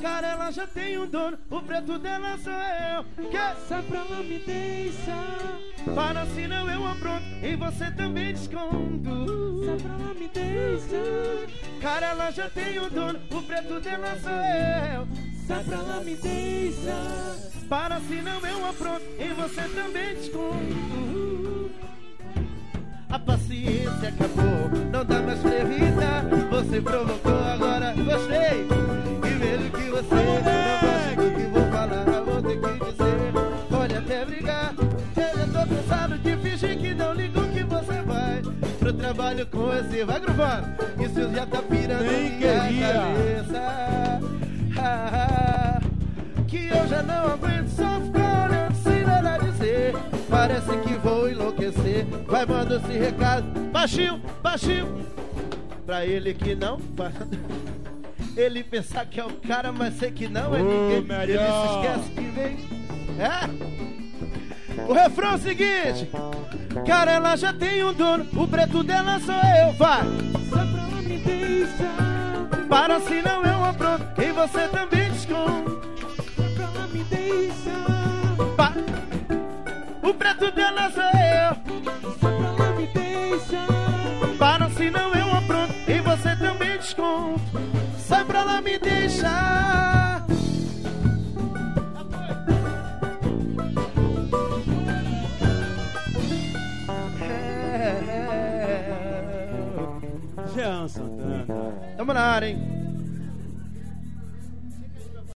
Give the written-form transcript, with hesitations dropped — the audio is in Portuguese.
Cara, ela já tem um dono, o preto dela sou eu. Que? Sai pra lá, me deixa. Para senão eu apronto e você também desconto. Sai pra lá, me deixa. Cara, ela já tem um dono, o preto dela sou eu. Sai pra lá, me deixa. Para senão eu apronto e você também desconto. A paciência acabou, não dá mais pra evitar. Você provocou, agora gostei. E mesmo que você não goste do que vou falar, vou ter que dizer, pode até brigar. Eu já tô cansado de fingir que não ligo que você vai pro trabalho com esse. Vai gravando, isso já tá pirando minha cabeça. Que eu já não aguento só ficar olhando sem nada dizer. Parece que vou enlouquecer. Vai, manda esse recado baixinho, baixinho, pra ele que não ele pensar que é o cara, mas sei que não é ninguém. Melhor. Ele se esquece que vem. É? O refrão é o seguinte: cara, ela já tem um dono, o preto dela sou eu. Vai! Sai pra lá, me deixa. Para senão eu apronto e você também desconto. Sai pra lá, me deixa. O preto dela sou eu. Sai pra lá, me deixa. Para senão eu apronto e você também desconto. Sai pra lá, me deixa. Jean Santana. Tamo na área, hein?